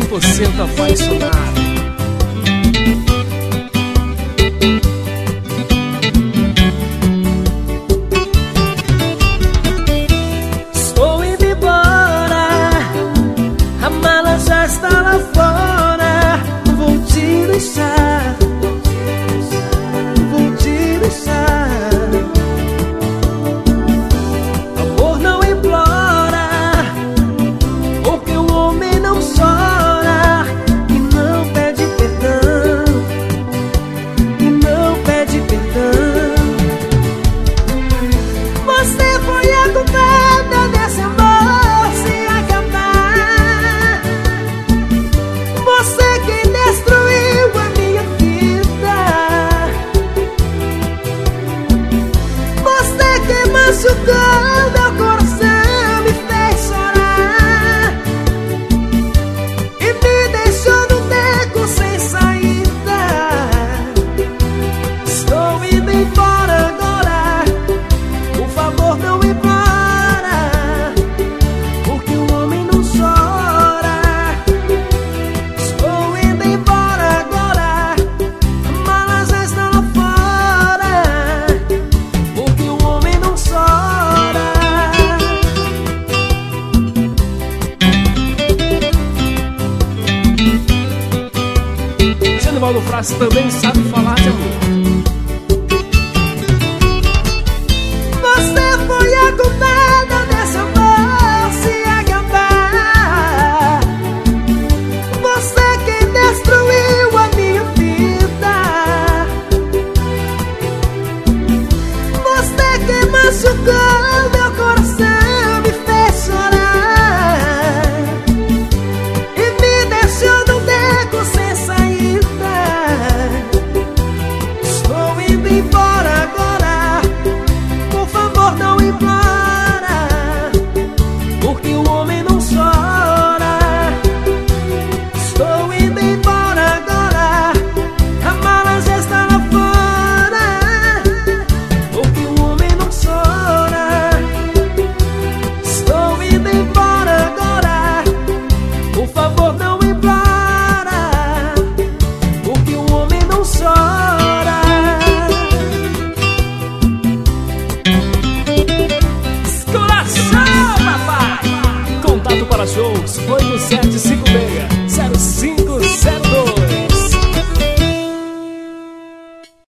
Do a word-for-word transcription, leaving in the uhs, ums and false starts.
por cento apaixonado. Estou indo embora, a mala já está lá fora. Vou te deixar, vou te deixar. Amor não implora, porque o homem não chora e não pede perdão, e não pede perdão. Você foi a culpada desse amor se acabar. Você quem destruiu a minha vida. Você quem machucou meu coração, me fez chorar e me deixou no beco sem saída. Estou indo embora agora, por favor não implora, porque o homem não chora. Estou indo embora agora, a mala já está lá fora, porque o homem não chora. Genivaldo Frassi também sabe falar de amor.